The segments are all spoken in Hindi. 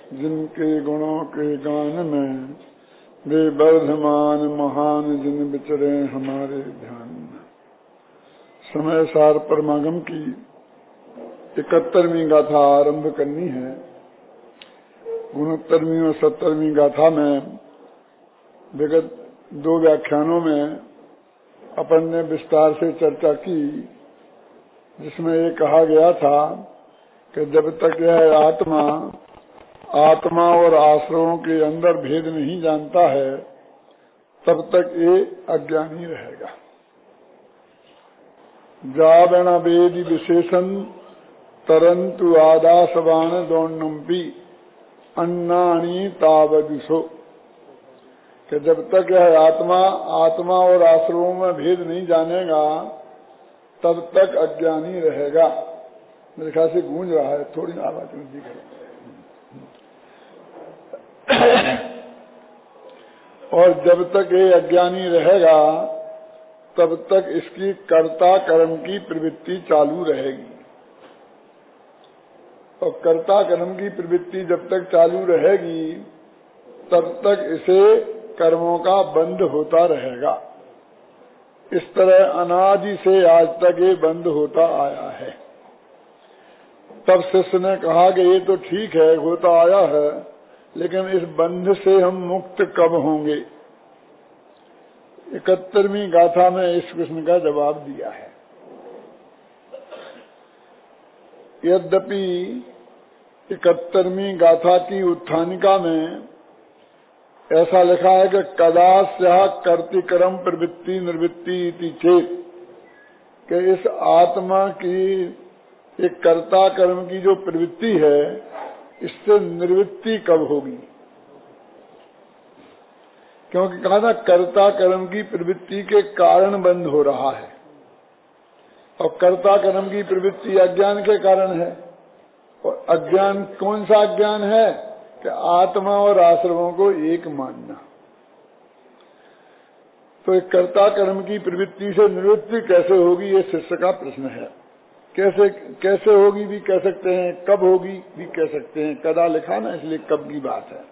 जिनके गुणों के गान में वे वर्धमान महान जिन विचरे हमारे ध्यान में। समय सार परमागम की 71वीं गाथा आरंभ करनी है। 69वीं और 70वीं गाथा में विगत 2 व्याख्यानों में अपन ने विस्तार से चर्चा की, जिसमें ये कहा गया था कि जब तक यह आत्मा और आश्रवों के अंदर भेद नहीं जानता है, तब तक ये अज्ञानी रहेगा। जावण वेदी विशेषण तरंतु आदासवान दौर्णम्पी अन्नाणी तावदिशो, कि जब तक यह आत्मा और आश्रवों में भेद नहीं जानेगा, तब तक अज्ञानी रहेगा। मेरे ख्याल से गूंज रहा है, थोड़ी आवाज ऊंची करें। और जब तक ये अज्ञानी रहेगा, तब तक इसकी कर्ता कर्म की प्रवृत्ति चालू रहेगी। और कर्ता कर्म की प्रवृत्ति जब तक चालू रहेगी, तब तक इसे कर्मों का बंध होता रहेगा। इस तरह अनादि से आज तक ये बंद होता आया है। तब शिष्य ने कहा कि ये तो ठीक है, होता आया है, लेकिन इस बंध से हम मुक्त कब होंगे? 71वीं गाथा में इस प्रश्न का जवाब दिया है। यद्यपि 71वीं गाथा की उत्थानिका में ऐसा लिखा है कि कदास्या कर्तिकरम प्रवृत्ति निवृत्ति इति चेत, कि इस आत्मा की एक कर्ता कर्म की जो प्रवृत्ति है, इससे निवृत्ति कब होगी? क्योंकि कहा था कर्ता कर्म की प्रवृत्ति के कारण बंद हो रहा है, और कर्ता कर्म की प्रवृत्ति अज्ञान के कारण है। और अज्ञान कौन सा अज्ञान है? कि आत्मा और आश्रमों को एक मानना। तो एक कर्ता कर्म की प्रवृत्ति से निवृत्ति कैसे होगी, ये शिष्य का प्रश्न है। कैसे होगी भी कह सकते हैं, कब होगी भी कह सकते हैं। कदा लिखा ना, इसलिए कब की बात है।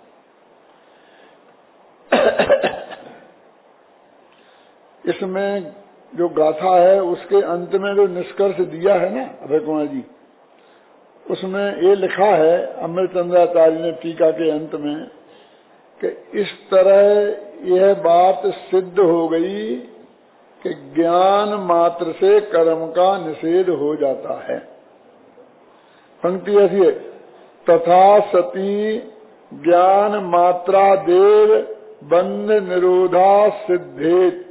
इसमें जो गाथा है, उसके अंत में जो निष्कर्ष दिया है ना अभय कुमार जी, उसमें ये लिखा है अमृतचंद्राचार्य ने टीका के अंत में, कि इस तरह यह बात सिद्ध हो गई कि ज्ञान मात्र से कर्म का निषेध हो जाता है। पंक्ति ऐसी है, तथा सती ज्ञान मात्रा देव बंध निरोधा सिद्धेत,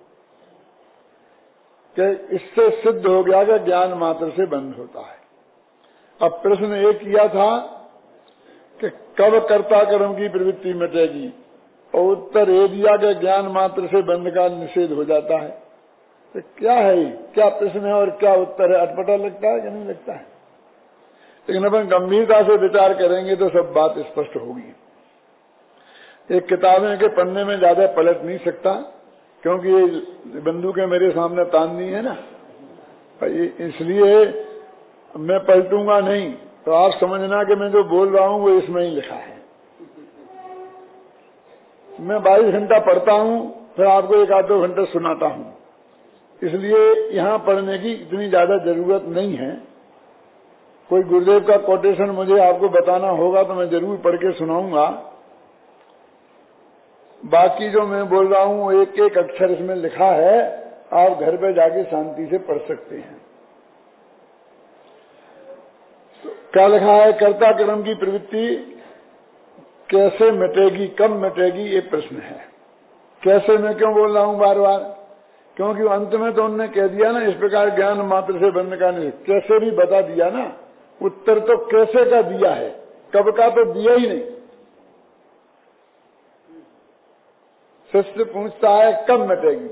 कि इससे सिद्ध हो गया कि ज्ञान मात्र से बंध होता है। अब प्रश्न ये किया था कि कब कर्ता कर्म की प्रवृत्ति मिटेगी, और उत्तर ये दिया कि ज्ञान मात्र से बंध का निषेध हो जाता है। तो क्या है, क्या प्रश्न है और क्या उत्तर है? अटपटा लगता है कि नहीं लगता है? लेकिन अपन गंभीरता से विचार करेंगे तो सब बात स्पष्ट होगी। एक किताबें के पन्ने में ज्यादा पलट नहीं सकता, क्योंकि ये बंदूकें मेरे सामने ताननी है ना, इसलिए मैं पलटूंगा नहीं। तो आप समझना कि मैं जो बोल रहा हूं वो इसमें ही लिखा है। मैं 22 घंटा पढ़ता हूं, फिर आपको 1-2 घंटे सुनाता हूं, इसलिए यहां पढ़ने की इतनी ज्यादा जरूरत नहीं है। कोई गुरुदेव का कोटेशन मुझे आपको बताना होगा तो मैं जरूर पढ़ के सुनाऊंगा। बाकी जो मैं बोल रहा हूं, एक एक अक्षर इसमें लिखा है, आप घर पे जाके शांति से पढ़ सकते हैं। तो क्या लिखा है? कर्ता कर्म की प्रवृत्ति कैसे मिटेगी, कब मिटेगी, ये प्रश्न है। कैसे मैं क्यों बोल रहा हूं बार बार? क्योंकि अंत में तो उन्होंने कह दिया ना, इस प्रकार ज्ञान मात्र से बंध का नहीं, कैसे भी बता दिया ना। उत्तर तो कैसे का दिया है, कब का तो दिया ही नहीं। शिष्य पूछता है कब मिटेगी?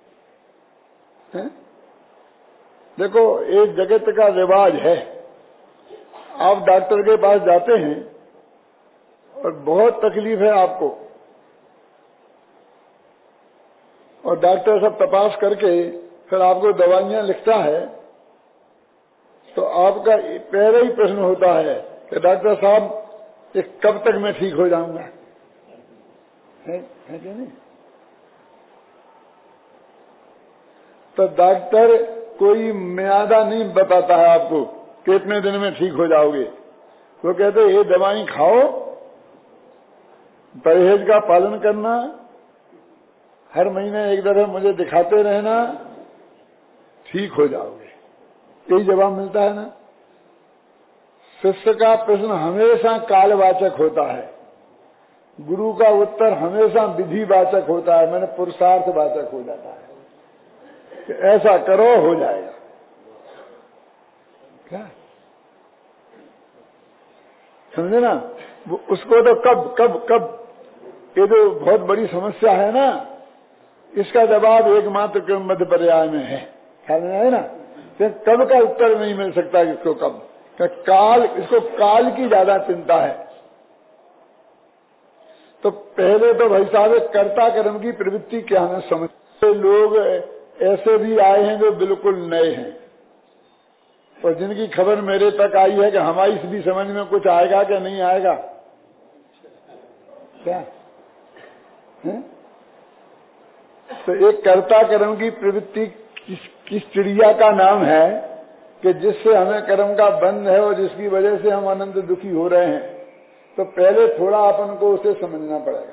देखो, एक जगत का रिवाज है, आप डॉक्टर के पास जाते हैं और बहुत तकलीफ है आपको, और डॉक्टर सब तपास करके फिर आपको दवाइयां लिखता है, तो आपका पहले ही प्रश्न होता है कि डॉक्टर साहब कि कब तक मैं ठीक हो जाऊंगा, है कि नहीं? तो डॉक्टर कोई म्यादा नहीं बताता है आपको कितने दिन में ठीक हो जाओगे। वो कहते ये दवाई खाओ, परहेज का पालन करना, हर महीने एक दफे मुझे दिखाते रहना, ठीक हो जाओगे। यही जवाब मिलता है ना। शिष्य का प्रश्न हमेशा कालवाचक होता है, गुरु का उत्तर हमेशा विधिवाचक होता है, मैंने पुरुषार्थवाचक हो जाता है कि ऐसा करो हो जाएगा। क्या समझे ना? उसको तो कब कब कब, ये जो बहुत बड़ी समस्या है ना, इसका जवाब एकमात्र क्रम मध्य पर्याय में है, ख्याल में है ना। कब का उत्तर नहीं मिल सकता इसको कब, काल, इसको काल की ज्यादा चिंता है। तो पहले तो भाई साहब कर्ता कर्म की प्रवृत्ति क्या है समझते। लोग ऐसे भी आए हैं जो बिल्कुल नए हैं, और जिनकी खबर मेरे तक आई है कि हमारी भी समझ में कुछ आएगा कि नहीं आएगा। क्या है? तो एक कर्ता कर्म की प्रवृत्ति किस चिड़िया का नाम है कि जिससे हमें कर्म का बंध है और जिसकी वजह से हम अनंत दुखी हो रहे हैं। तो पहले थोड़ा अपन को उसे समझना पड़ेगा।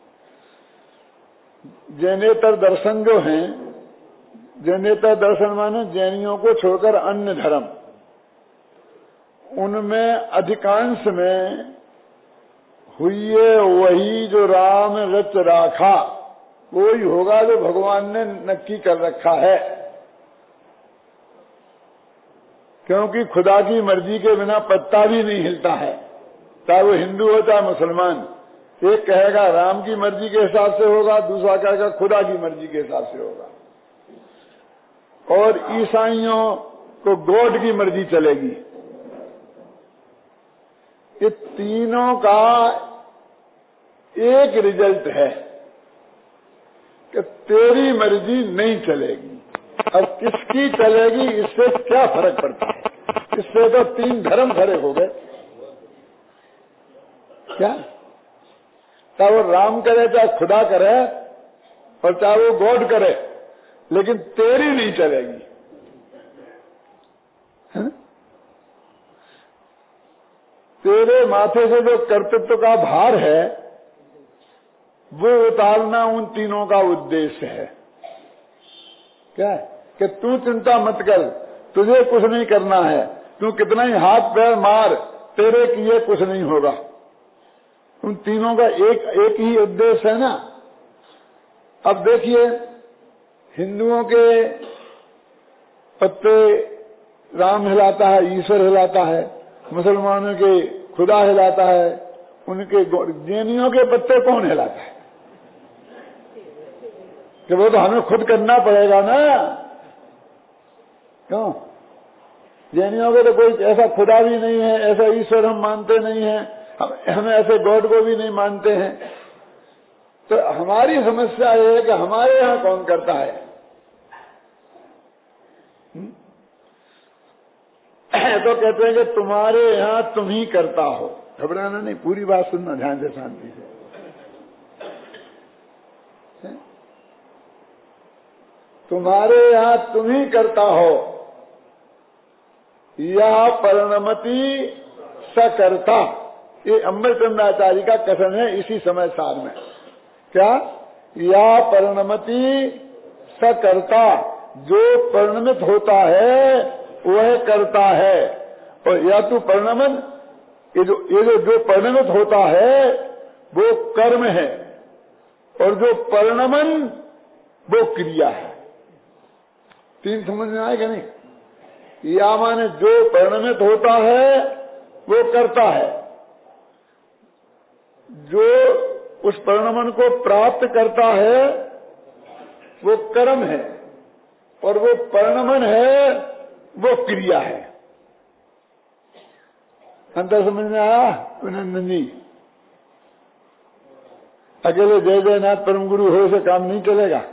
जैनेतर दर्शन जो हैं, जैनेतर दर्शन माने जैनियों को छोड़कर अन्य धर्म, उनमें अधिकांश में हुई है वही जो राम रच राखा, वही होगा जो भगवान ने नक्की कर रखा है। क्योंकि खुदा की मर्जी के बिना पत्ता भी नहीं हिलता है, चाहे वो हिंदू हो चाहे मुसलमान। एक कहेगा राम की मर्जी के हिसाब से होगा, दूसरा कहेगा खुदा की मर्जी के हिसाब से होगा। और ईसाइयों को गॉड की मर्जी चलेगी। ये तीनों का एक रिजल्ट है कि तेरी मर्जी नहीं चलेगी। अब किसकी चलेगी इससे क्या फर्क पड़ता है? इससे तो तीन धर्म खड़े हो गए। क्या चाहे वो राम करे चाहे खुदा करे और चाहे वो गॉड करे, लेकिन तेरी नहीं चलेगी। है? तेरे माथे से जो कर्तृत्व का भार है वो उतारना उन तीनों का उद्देश्य है। क्या कि तू चिंता मत कर, तुझे कुछ नहीं करना है, तू कितना ही हाथ पैर मार, तेरे किए कुछ नहीं होगा। उन तीनों का एक ही उद्देश्य है ना। अब देखिए, हिंदुओं के पत्ते राम हिलाता है, ईश्वर हिलाता है, मुसलमानों के खुदा हिलाता है, उनके जैनियों के पत्ते कौन हिलाता है? कि वो तो हमें खुद करना पड़ेगा ना। क्यों? जैनियों के तो कोई ऐसा खुदा भी नहीं है, ऐसा ईश्वर हम मानते नहीं है, हम ऐसे गॉड को भी नहीं मानते हैं। तो हमारी समस्या ये है कि हमारे यहाँ कौन करता है? तो कहते हैं कि तुम्हारे यहाँ तुम ही करता हो। घबराना नहीं, पूरी बात सुनना ध्यान से, शांति से। तुम्हारे यहाँ तुम ही करता हो, यह परिणमति सकर्ता। ये अमृतचंद्राचार्य का कथन है इसी समय सार में। क्या? या परिणमति सकर्ता, जो परिणमित होता है वह करता है। और या तो परिणमन, ये जो परिणमित होता है वो कर्म है, और जो परिणमन वो क्रिया है। तीन समझ में आएगा नहीं? या माने जो परिणमित होता है वो करता है, जो उस परिणमन को प्राप्त करता है वो कर्म है, और वो परिणमन है वो क्रिया है। अंतर समझ में आया अभिनंदन जी? अकेले जय जयनाथ परम गुरु हो से काम नहीं चलेगा।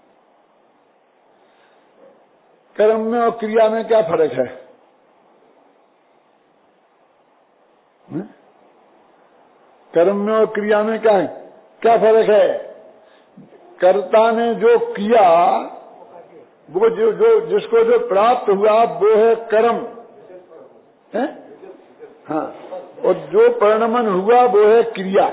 कर्म में और क्रिया में क्या फर्क है? कर्म में और क्रिया में क्या है, क्या फर्क है? कर्ता ने जो किया वो जो जिसको जो प्राप्त हुआ वो है कर्म है, हाँ, और जो परिणमन हुआ वो है क्रिया।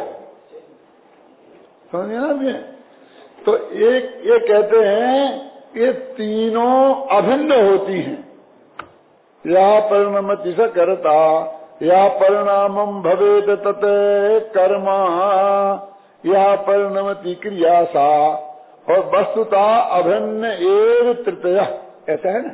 समझ ना भैया? तो एक ये कहते हैं ये तीनों अभिन्न होती हैं। या परिणमति स कर्ता या परिणामम भवेत तत कर्मा या परिणमति क्रिया सा, और वस्तुता अभिन्न एव तृतीया। ऐसा है ना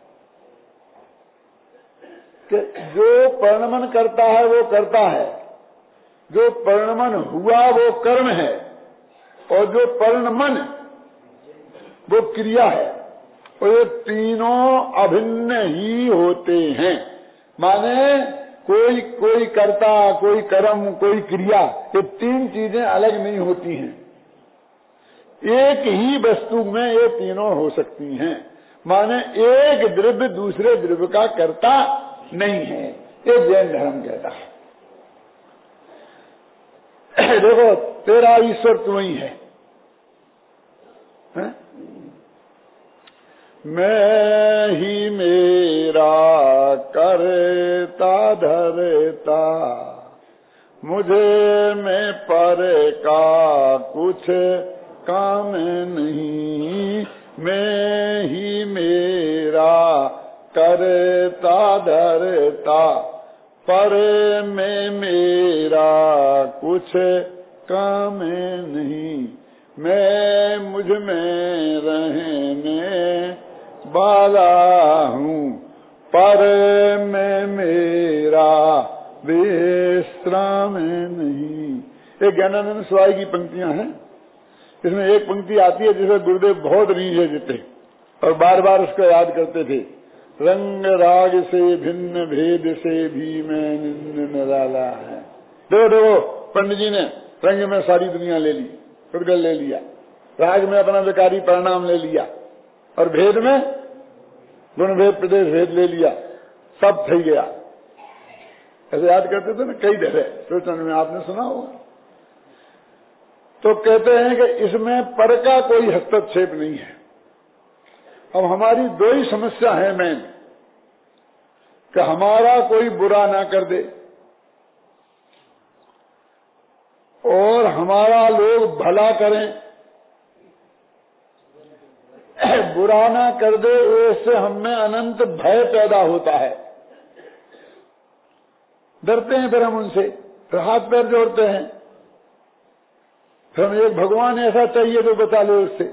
कि जो परिणमन करता है वो करता है, जो परिणमन हुआ वो कर्म है, और जो परिणमन वो क्रिया है। और ये तीनों अभिन्न ही होते हैं। माने कोई कर्ता, कोई कर्म, कोई क्रिया, ये तीन चीजें अलग नहीं होती हैं। एक ही वस्तु में ये तीनों हो सकती हैं। माने एक द्रव्य दूसरे द्रव्य का कर्ता नहीं है, ये जैन धर्म कहता है। देखो तेरा ईश्वर तू ही है, हैं? मैं ही मेरा करता धरता, मुझे में पर का कुछ काम नहीं। मैं ही मेरा करता धरता, पर में मेरा कुछ काम नहीं। मैं मुझ में रहने वाला हूँ, पर मैं मेरा विश्राम नहीं। ये ज्ञानानंद स्वामी की पंक्तियां हैं। इसमें एक पंक्ति आती है जिसे गुरुदेव बहुत रीझे देते और बार बार उसको याद करते थे। रंग राग से भिन्न भेद से भी मैं निराला है। देखो पंडित जी ने रंग में सारी दुनिया ले ली, खुदगल ले लिया, राग में अपना विकारी परिणाम ले लिया, और भेद में गुण भेद प्रदेश भेद ले लिया, सब થઈ गया। ऐसे याद करते थे ना कई दफे, सोचने में आपने सुना होगा। तो कहते हैं कि इसमें पर का कोई हस्तक्षेप नहीं है। अब हमारी दो ही समस्या है मेन, कि हमारा कोई बुरा ना कर दे और हमारा लोग भला करें। बुरा ना कर दे, इससे हमें अनंत भय पैदा होता है। डरते हैं फिर हम उनसे, फिर हाथ पैर जोड़ते हैं, फिर हम एक भगवान ऐसा चाहिए तो बचा लो उससे,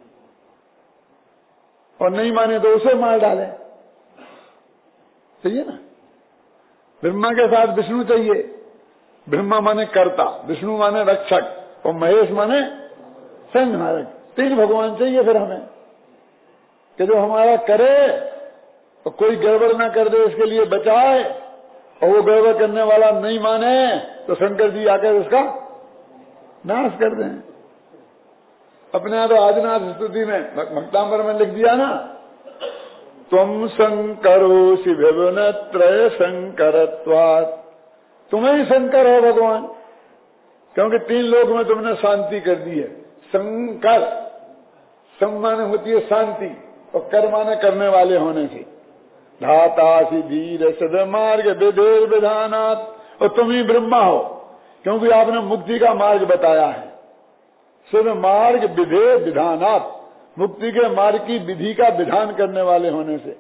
और नहीं माने तो उसे मार डालें। सही है ना? ब्रह्मा के साथ विष्णु चाहिए। ब्रह्मा माने कर्ता, विष्णु माने रक्षक, और महेश माने संहारक। तीन भगवान चाहिए फिर हमें, कि जो हमारा करे और कोई गड़बड़ ना कर दे, इसके लिए बचाए, और वो गड़बड़ करने वाला नहीं माने तो शंकर जी आकर उसका नाश कर दें। अपने यहाँ तो आदिनाथ स्तुति में भक्तांबर में लिख दिया ना, त्वं शंकरोसि विभिन्न त्रय शंकरत्वात्। तुम्हें ही शंकर है भगवान, क्योंकि तीन लोक में तुमने शांति कर दी है। शंकर सम्मान होती है शांति, और कर माने करने वाले होने से। धातासि धीर सद मार्ग विधेर विधानात्, और तुम ही ब्रह्मा हो, क्योंकि आपने मुक्ति का मार्ग बताया है। सद मार्ग विधेर विधानात्, मुक्ति के मार्ग की विधि का विधान करने वाले होने से।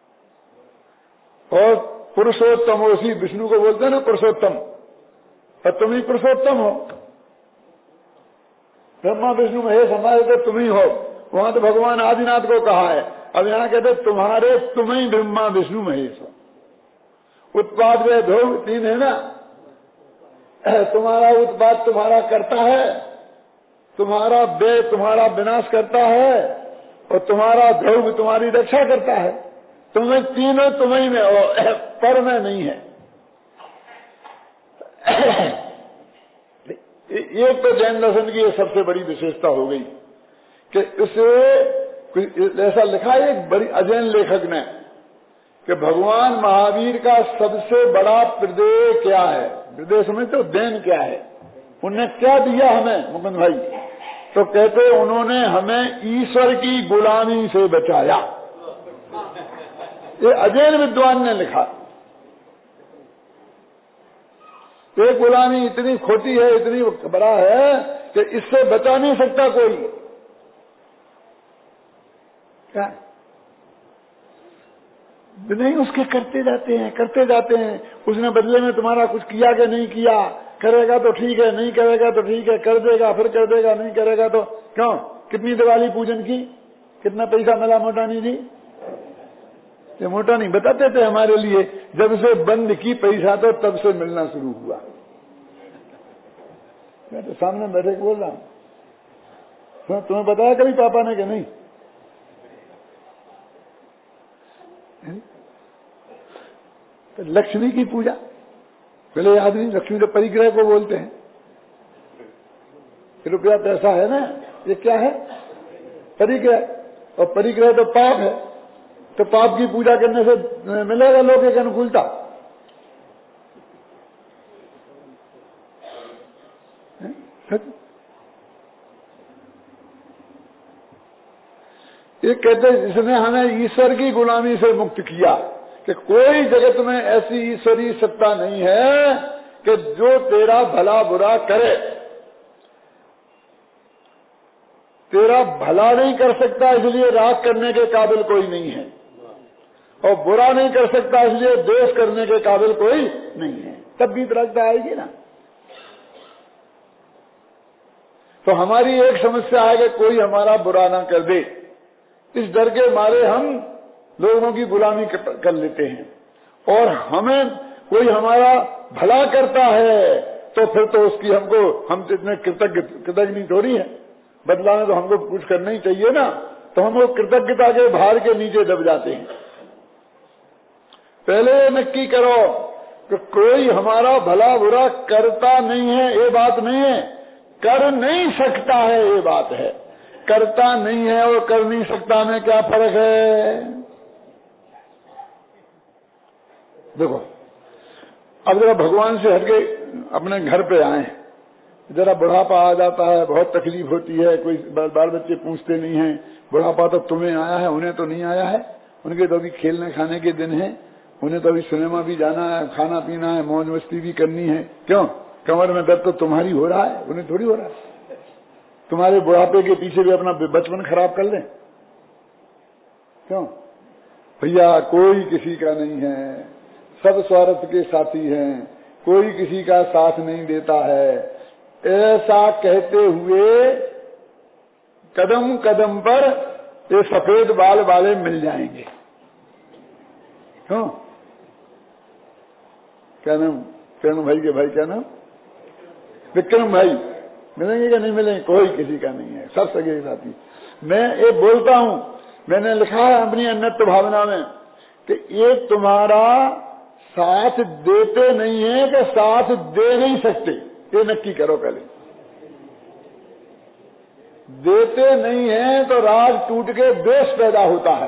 और पुरुषोत्तमोसी, विष्णु को बोलते हैं ना पुरुषोत्तम, और तुम ही पुरुषोत्तम हो। ब्रह्मा विष्णु महेश हमारे तो तुम ही हो। वहां तो भगवान आदिनाथ को कहा है, अब यहाँ कहते तुम्हारे तुम ही ब्रह्मा विष्णु महेश हो। उत्पाद वे भोग तीन है ना, तुम्हारा उत्पाद तुम्हारा करता है, तुम्हारा व्यय तुम्हारा विनाश करता है, और तुम्हारा भोग तुम्हारी रक्षा करता है। तुम्हें तीनों तुम्हें में हो, पर में नहीं है। एक तो जैन दर्शन की सबसे बड़ी विशेषता हो गई कि इसे ऐसा लिखा है एक बड़ी अजैन लेखक ने कि भगवान महावीर का सबसे बड़ा प्रदेय क्या है? हृदय समझते हो देन क्या है, उनने क्या दिया हमें मुकुंद भाई? तो कहते उन्होंने हमें ईश्वर की गुलामी से बचाया। ये अजैन विद्वान ने लिखा। ये गुलामी इतनी खोटी है, इतनी बड़ा है कि इससे बचा नहीं सकता कोई। क्या नहीं, उसके करते जाते हैं, करते जाते हैं। उसने बदले में तुम्हारा कुछ किया कि नहीं किया, करेगा तो ठीक है, नहीं करेगा तो ठीक है, कर देगा फिर कर देगा, नहीं करेगा तो क्यों? कितनी दिवाली पूजन की, कितना पैसा मिला मोटानी जी? ये मोटानी बताते थे हमारे लिए, जब से बंद की पैसा तो तब से मिलना शुरू हुआ। मैं तो सामने बैठे बोल रहा हूं, तुम्हें बताया कभी पापा ने कि नहीं? तो लक्ष्मी की पूजा, पहले आदमी लक्ष्मी तो परिग्रह को बोलते हैं। रुपया पैसा है ना, ये क्या है? परिग्रह। और परिग्रह तो पाप है, तो पाप की पूजा करने से मिलेगा लोग एक अनुकूलता। ये कहते इसने हमें ईश्वर की गुलामी से मुक्त किया कि कोई जगत में ऐसी ईश्वरीय सत्ता नहीं है कि जो तेरा भला बुरा करे। तेरा भला नहीं कर सकता इसलिए राग करने के काबिल कोई नहीं है, और बुरा नहीं कर सकता इसलिए द्वेष करने के काबिल कोई नहीं है। तब भी रागता आएगी ना। तो हमारी एक समस्या है कि कोई हमारा बुरा ना कर दे, इस डर के मारे हम लोगों की गुलामी कर लेते हैं। और हमें कोई हमारा भला करता है तो फिर तो उसकी हम इतने कृतज्ञ थोड़ी है, बदला में तो हमको कुछ करना ही चाहिए ना। तो हम वो कृतज्ञता के भार के नीचे दब जाते हैं। पहले ये नक्की करो कि कोई हमारा भला बुरा करता नहीं है, ये बात नहीं है, कर नहीं सकता है, ये बात है। करता नहीं है और कर नहीं सकता में क्या फर्क है? देखो, अब जरा भगवान से हटके अपने घर पे आए, जरा बुढ़ापा आ जाता है, बहुत तकलीफ होती है, कोई बाल बच्चे पूछते नहीं है। बुढ़ापा तो तुम्हें आया है, उन्हें तो नहीं आया है। उनके तो अभी खेलने खाने के दिन है, उन्हें तो अभी सिनेमा भी जाना है, खाना पीना है, मौज मस्ती भी करनी है। क्यों? कमर में दर्द तो तुम्हारी हो रहा है, उन्हें थोड़ी हो रहा है। तुम्हारे बुढ़ापे के पीछे भी अपना बचपन खराब कर ले। क्यों भैया? कोई किसी का नहीं है, सब स्वार्थ के साथी हैं, कोई किसी का साथ नहीं देता है। ऐसा कहते हुए कदम कदम पर ये सफेद बाल वाले मिल जाएंगे। क्यों? क्या नाम? किरण भाई के भाई क्या नाम? विक्रम भाई। मिलेंगे क्या नहीं मिलेंगे? कोई किसी का नहीं है, सब सगे साथी। मैं ये बोलता हूं, मैंने लिखा है अपनी अन्यत्व भावना में कि ये तुम्हारा साथ देते नहीं है कि साथ दे नहीं सकते, ये नक्की करो पहले। देते नहीं है तो राग टूट के द्वेष पैदा होता है,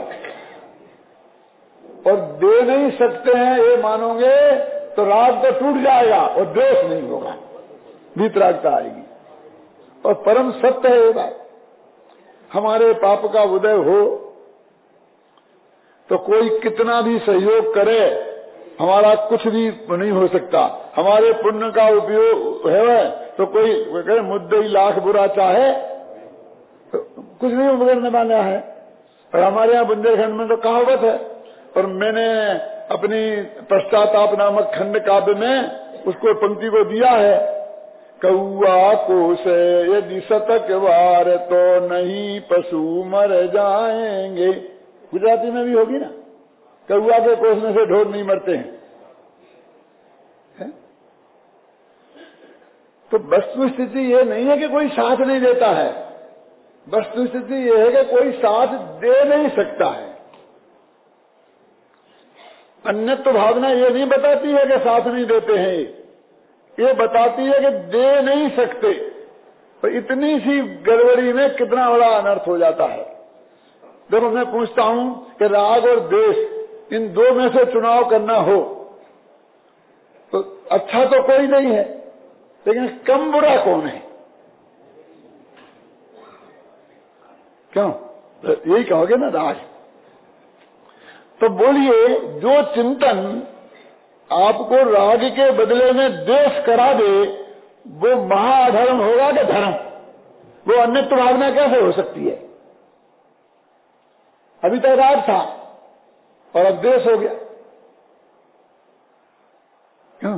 और दे नहीं सकते हैं ये मानोगे तो राग तो टूट जाएगा और द्वेष नहीं होगा, वीतरागता आएगी। और परम सत्य है ये बात। हमारे पाप का उदय हो तो कोई कितना भी सहयोग करे, हमारा कुछ भी नहीं हो सकता। हमारे पुण्य का उपयोग है तो कोई कहे मुद्दई लाख बुरा चाहे तो कुछ नहीं बिगड़ने वाला है। और हमारे यहाँ बुंदेलखंड में तो कहावत है, और मैंने अपनी पश्चाताप नामक खंड काव्य में उसको पंक्ति को दिया है, कौआ कोस यदि शतक वार तो नहीं पशु मर जाएंगे। गुजराती में भी होगी ना, कौआ के कोसने से ढोर नहीं मरते हैं। तो वस्तु स्थिति ये नहीं है कि कोई साथ नहीं देता है, वस्तु स्थिति ये है कि कोई साथ दे नहीं सकता है। अन्यत्व भावना ये नहीं बताती है कि साथ नहीं देते हैं, ये बताती है कि दे नहीं सकते। तो इतनी सी गड़बड़ी में कितना बड़ा अनर्थ हो जाता है। देखो, मैं पूछता हूं कि राग और द्वेष इन दो में से चुनाव करना हो तो अच्छा तो कोई नहीं है, लेकिन कम बुरा कौन है? क्यों? तो यही कहोगे ना राज। तो बोलिए, जो चिंतन आपको राग के बदले में द्वेष करा दे, वो महाअधर्म होगा कि धर्म? वो अन्यत्र भावना कैसे हो सकती है? अभी तक राग था और अब द्वेष हो गया। क्यों?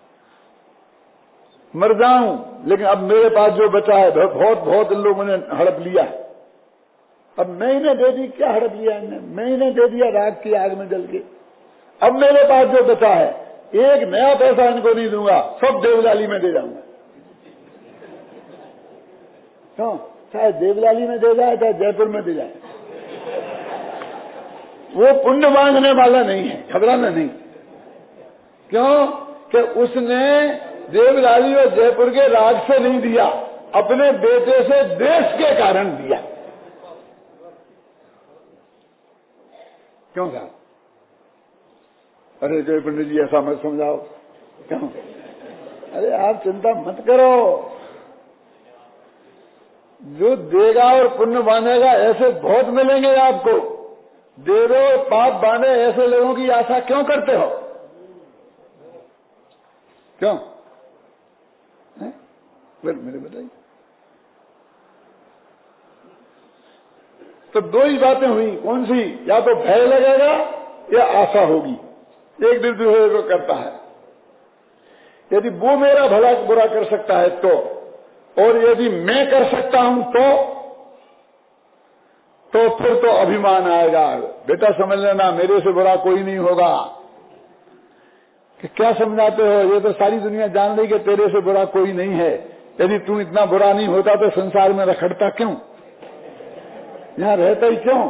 मर जाऊं, लेकिन अब मेरे पास जो बचा है बहुत बहुत इन लोगों ने हड़प लिया है, अब मैं इन्हें दे दी। क्या हड़प लिया इन्हें? मैं इन्हें दे दिया राग की आग में जल के। अब मेरे पास जो बचा है, एक नया पैसा इनको नहीं दूंगा, सब देवलाली में दे जाऊंगा। क्यों? चाहे देवलाली में दे जाए, चाहे जयपुर में दे जाए, वो पुण्य मांगने वाला नहीं है, घबराना नहीं। क्यों? कि उसने देवलाली और जयपुर के राग से नहीं दिया, अपने बेटे से देश के कारण दिया। क्यों साहब? अरे जय पंडित जी ऐसा मत समझाओ। क्यों? अरे आप चिंता मत करो, जो देगा और पुण्य बांधेगा ऐसे बहुत मिलेंगे आपको। दे दो पाप बांधे ऐसे लोगों की आशा क्यों करते हो? क्यों? मेरे बताइए। तो दो ही बातें हुई, कौन सी? या तो भय लगेगा या आशा होगी, एक दिन दूसरे को करता है। यदि वो मेरा भला बुरा कर सकता है तो, और यदि मैं कर सकता हूं तो फिर तो अभिमान आएगा। बेटा समझ लेना, मेरे से बुरा कोई नहीं होगा। कि क्या समझाते हो? ये तो सारी दुनिया जान रही कि तेरे से बुरा कोई नहीं है। यदि तू इतना बुरा नहीं होता तो संसार में रखड़ता क्यों? यहां रहता ही क्यों?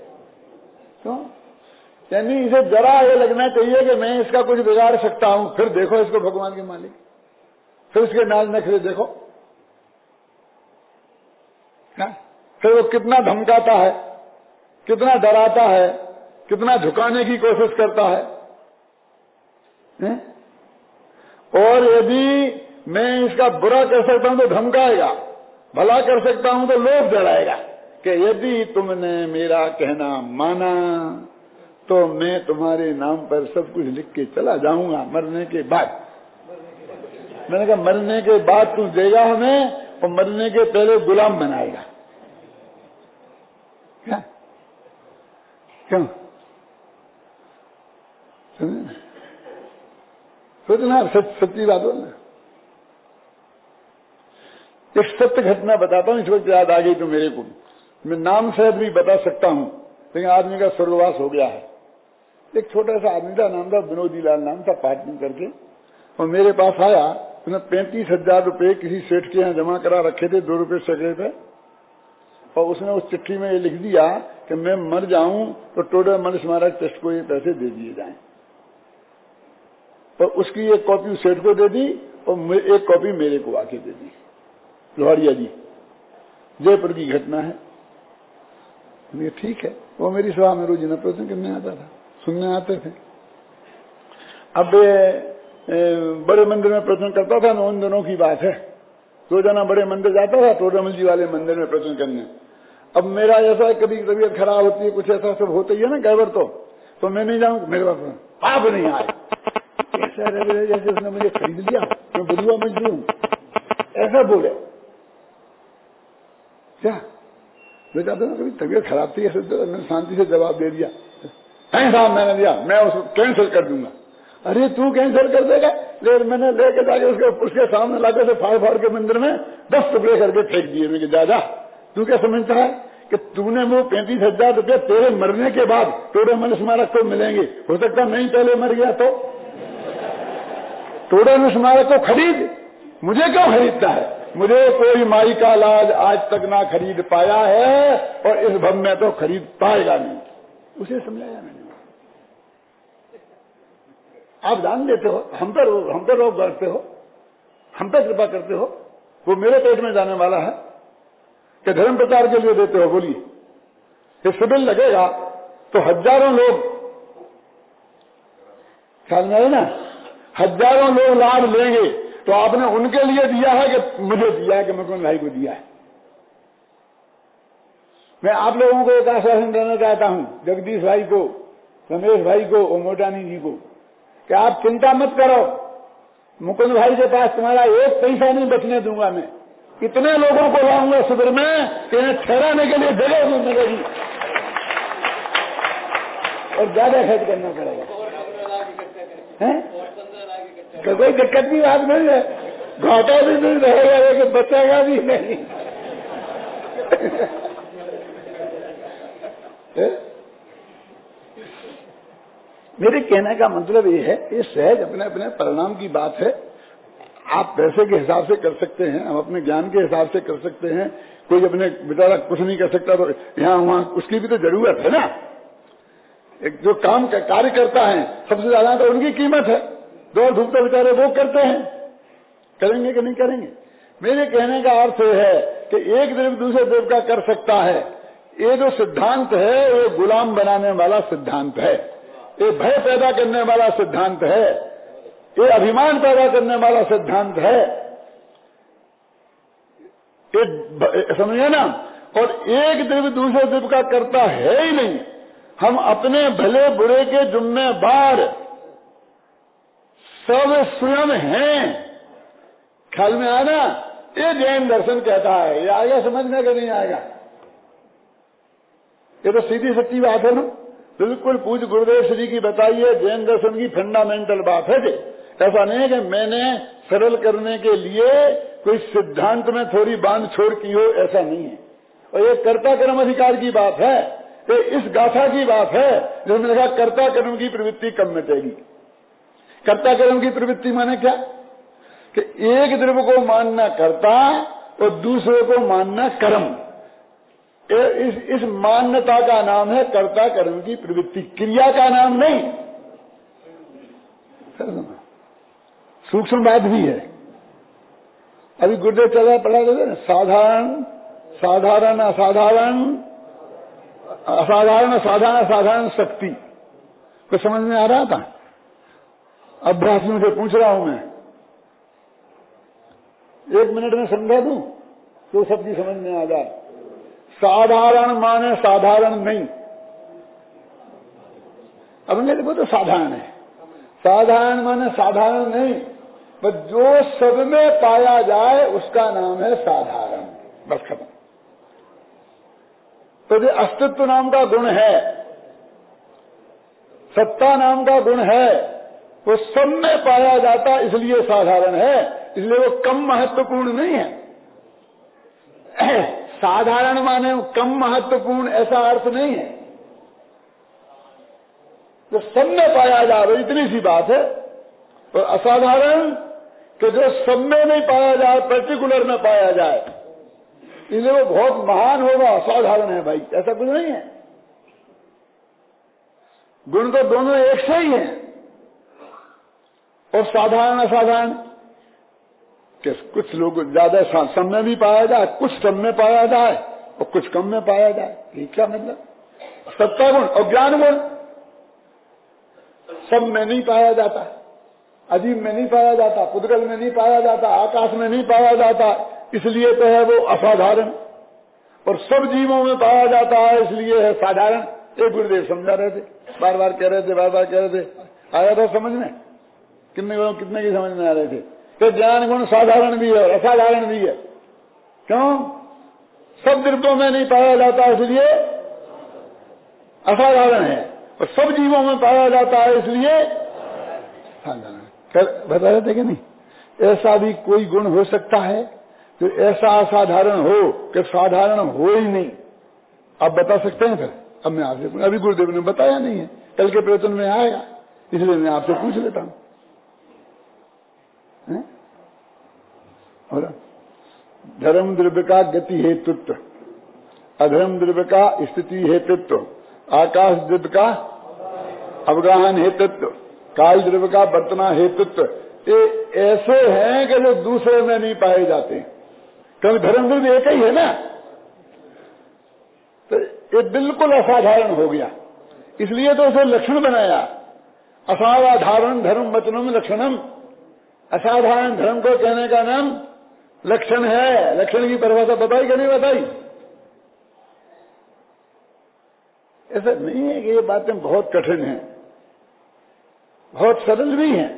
यानी इसे जरा ये लगना चाहिए कि मैं इसका कुछ बिगाड़ सकता हूं। फिर देखो इसको भगवान के मालिक, फिर उसके नाज नखरे देखो। फिर वो कितना धमकाता है, कितना डराता है, कितना झुकाने की कोशिश करता है। और यदि मैं इसका बुरा कर सकता हूं तो धमकाएगा, भला कर सकता हूं तो लोभ जलाएगा कि यदि तुमने मेरा कहना माना तो मैं तुम्हारे नाम पर सब कुछ लिख के चला जाऊंगा मरने के बाद। मैंने कहा मरने के बाद तू देगा हमें, और मरने के पहले गुलाम बनाएगा। क्या? क्यों? सोचना, सच्ची बात हो ना। एक सत्य घटना बताता हूं, इस वक्त याद आ गई तो मेरे को। मैं नाम शायद भी बता सकता हूं, लेकिन आदमी का स्वर्गवास हो गया है। एक छोटा सा आदमी था, नाम था विनोदी लाल, नाम था, पाटन करके। और मेरे पास आया, उसने 35,000 रुपये किसी सेठ के यहाँ जमा करा रखे थे, 2 रुपये सैकड़े पे। और उसने उस चिट्ठी में ये लिख दिया कि मैं मर जाऊं तो टोडर मन स्मारक ट्रस्ट को ये पैसे दे दिए जाएं। और उसकी एक कॉपी सेठ को दे दी और एक कॉपी मेरे को आके दे दी। लोहारिया जी, जयपुर की घटना है। ये ठीक है। वो मेरी सभा में रोज न प्रवचन करने आता था, सुनने आते थे। अब बड़े मंदिर में प्रवचन करता था ना, उन दिनों की बात है। रोजाना बड़े मंदिर जाता था, टोडरमल जी वाले मंदिर में प्रवचन करने। अब मेरा ऐसा कभी तबीयत खराब होती है, कुछ ऐसा सब होता ही है ना कई बार, तो मैं नहीं जाऊं। मेरे पास आप नहीं आए, ऐसा रहे जैसे उसने मुझे खरीद लिया, मैं बदुआ मजदूर हूं, ऐसा बोले। क्या बेटा था ना, कभी तबीयत खराब थी, ऐसे मैंने शांति से जवाब दे दिया, साहब मैंने दिया, मैं उसको कैंसिल कर दूंगा। अरे तू कैंसिल कर देगा? लेकिन मैंने लेके जाके उसके सामने लाके से फाड़ फाड़ के मंदिर में 10 टुकड़े करके फेंक दिए। मैं दादा तू क्या समझता है कि तूने वो 35,000 रुपये तेरे मरने के बाद टोडर मन स्मारक को मिलेंगे? हो सकता नहीं पहले मर गया तो। टोडर मन स्मारक को खरीद, मुझे क्यों खरीदता है? मुझे कोई माई का लाज आज तक ना खरीद पाया है और इस भव में तो खरीद पाएगा नहीं। उसे समझाया मैंने। आप जान देते हो, हम पर रोक करते हो, हम पर कृपा करते हो, वो मेरे पेट में जाने वाला है कि धर्म प्रचार के लिए देते हो? बोलिए, ये शिविर लगेगा तो हजारों लोग ख्याल में आए ना, हजारों लोग लाभ लेंगे, तो आपने उनके लिए दिया है कि मुझे दिया है कि मुकुंद भाई को दिया है? मैं आप लोगों को एक आश्वासन देना चाहता हूं, जगदीश भाई को, रमेश भाई को और मोटानी जी को, कि आप चिंता मत करो, मुकुंद भाई के पास तुम्हारा एक पैसा नहीं बचने दूंगा। मैं इतने लोगों को लाऊंगा शिविर में कि इन्हें ठहराने के लिए जगह नहीं मिलेगी और ज्यादा खर्च करना पड़ेगा। कोई दिक्कत की बात नहीं है, घाटा भी नहीं रहेगा लेकिन बचेगा भी नहीं। मेरे कहने का मतलब ये है, ये सहज अपने अपने परिणाम की बात है। आप पैसे के हिसाब से कर सकते हैं, हम अपने ज्ञान के हिसाब से कर सकते हैं। कोई अपने बेचारा कुछ नहीं कर सकता तो यहाँ वहाँ उसकी भी तो जरूरत है ना। एक जो काम का कार्य करता है सबसे ज्यादा तो उनकी कीमत है। दौड़ धूप तो बेचारे वो करते हैं, करेंगे कि नहीं करेंगे। मेरे कहने का अर्थ है कि एक द्रव्य दूसरे द्रव्य का कर सकता है। ये जो सिद्धांत है ये गुलाम बनाने वाला सिद्धांत है, ये भय पैदा करने वाला सिद्धांत है, ये अभिमान पैदा करने वाला सिद्धांत है, ये समझे ना। और एक द्रव्य दूसरे द्रव्य का करता है ही नहीं। हम अपने भले बुरे के जिम्मेदार सब स्वयं हैं। ख्याल में आया ना? ये जैन दर्शन कहता है। ये आएगा समझ में कि नहीं आएगा? ये तो सीधी सच्ची बात है ना, बिल्कुल पूज्य गुरुदेव श्री की बताई है, जैन दर्शन की फंडामेंटल बात है। ऐसा नहीं है कि मैंने सरल करने के लिए कोई सिद्धांत में थोड़ी बांध छोड़ की हो, ऐसा नहीं है। और ये कर्ता कर्म अधिकार की बात है, ये इस गाथा की बात है जिसमें लिखा कर्ता कर्म की प्रवृत्ति कम मिटेगी। कर्ता कर्म की प्रवृत्ति माने क्या? कि एक द्रव्य को मानना कर्ता और दूसरे को मानना कर्म। इस मान्यता का नाम है कर्ता कर्म की प्रवृत्ति, क्रिया का नाम नहीं। सूक्ष्म बात भी है। अभी गुरुदेव चला पढ़ा देते ना, साधारण साधारण असाधारण, असाधारण साधारण साधारण शक्ति। तो समझ में आ रहा था? अभ्यासियों से पूछ रहा हूं मैं, 1 मिनट में समझा दूं तो सबकी समझ में आ जाए। साधारण माने साधारण नहीं। अब मेरे को तो साधारण है, साधारण माने साधारण नहीं, बस जो सब में पाया जाए उसका नाम है साधारण, बस खत्म। तो जो अस्तित्व नाम का गुण है, सत्ता नाम का गुण है, वो सब में पाया जाता इसलिए साधारण है, इसलिए वो कम महत्वपूर्ण नहीं है। साधारण माने कम महत्वपूर्ण ऐसा अर्थ नहीं है। तो सब में पाया जाए इतनी सी बात है। और असाधारण तो जो सब में नहीं पाया जाए, पर्टिकुलर में पाया जाए, इसलिए वो बहुत महान होगा। असाधारण है भाई, ऐसा कुछ नहीं है। गुण तो दोनों एक से ही है। और साधारण असाधारण कि कुछ लोग ज्यादा सब में भी पाया जाए, कुछ सब में पाया जाए और कुछ कम में पाया जाए। ये क्या मतलब? सत्ता गुण और ज्ञान गुण सब में नहीं पाया जाता, अजीब में नहीं पाया जाता, पुद्गल में नहीं पाया जाता, आकाश में नहीं पाया जाता, इसलिए तो है वो असाधारण। और सब जीवों में पाया जाता है इसलिए है साधारण। एक गुरुदेव समझा रहे थे, बार बार कह रहे थे, बार बार कह रहे थे, आया था समझ में? कितने की समझ में आ रहे थे? तो ज्ञान गुण साधारण भी है और असाधारण भी है। क्यों? सब द्रव्यों में नहीं पाया जाता इसलिए असाधारण है, और सब जीवों में पाया जाता है इसलिए साधारण। बता रहे थे कि नहीं? ऐसा भी कोई गुण हो सकता है जो ऐसा असाधारण हो कि साधारण हो ही नहीं। आप बता सकते हैं? फिर अब मैं आपसे, अभी गुरुदेव ने बताया नहीं है, कल के प्रवचन में आएगा, इसलिए मैं आपसे पूछ लेता हूं। और धर्म द्रव्य का गति हेतुत्व, अधर्म द्रव्य का स्थिति हेतुत्व, आकाश द्रव्य का अवगाहन हेतुत्व, काल द्रव्य का बर्तना हेतुत्व, ये ऐसे हैं कि जो दूसरे में नहीं पाए जाते, क्योंकि धर्म द्रव्य एक ही है ना। तो ये बिल्कुल असाधारण हो गया, इसलिए तो उसे लक्षण बनाया। असाधारण धर्म वचनम लक्षणम, असाधारण धर्म को कहने का नाम लक्षण है। लक्षण की परिभाषा बताई कि नहीं बताई? ऐसा नहीं है कि ये बातें बहुत कठिन हैं, बहुत सरल भी हैं,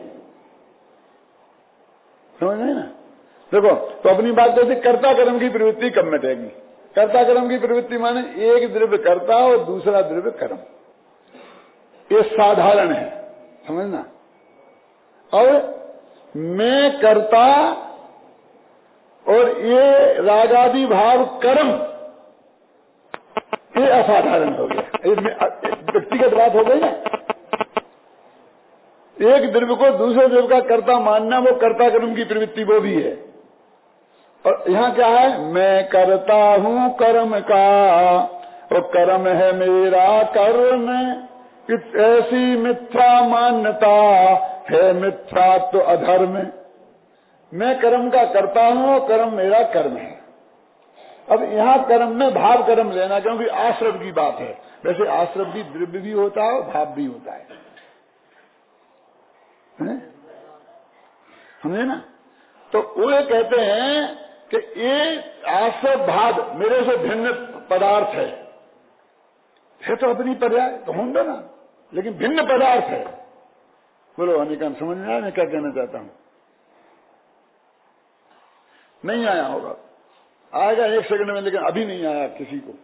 समझ नहीं ना? देखो, तो अपनी बात कहते कर्ता कर्म की प्रवृत्ति कब मिटेगी? कर्ता कर्म की प्रवृत्ति माने एक द्रव्य कर्ता और दूसरा द्रव्य कर्म, ये साधारण है, समझना। और मैं कर्ता और ये रागादि भाव कर्म, ये असाधारण हो गया, व्यक्तिगत बात हो गई ना। एक द्रव्य को दूसरे द्रव्य का कर्ता मानना, वो कर्ता कर्म की प्रवृत्ति वो भी है। और यहाँ क्या है? मैं करता हूँ कर्म का और कर्म है मेरा कर्म, ऐसी मिथ्या मान्यता है मिथ्या तो अधर्म। मैं कर्म का करता हूँ और कर्म मेरा कर्म है। अब यहाँ कर्म में भाव कर्म लेना, क्योंकि आश्रव की बात है। वैसे आश्रव भी द्रव्य भी होता है और भाव भी होता है, समझे ना? तो वो ये कहते हैं कि ये आश्रव भाव मेरे से भिन्न पदार्थ है तो अपनी पर्याय तो होंगे ना, लेकिन भिन्न पदार्थ है। बोलो अनिकान, समझ में आया मैं क्या कहना चाहता हूं? नहीं आया होगा, आएगा एक सेकंड में, लेकिन अभी नहीं आया किसी को।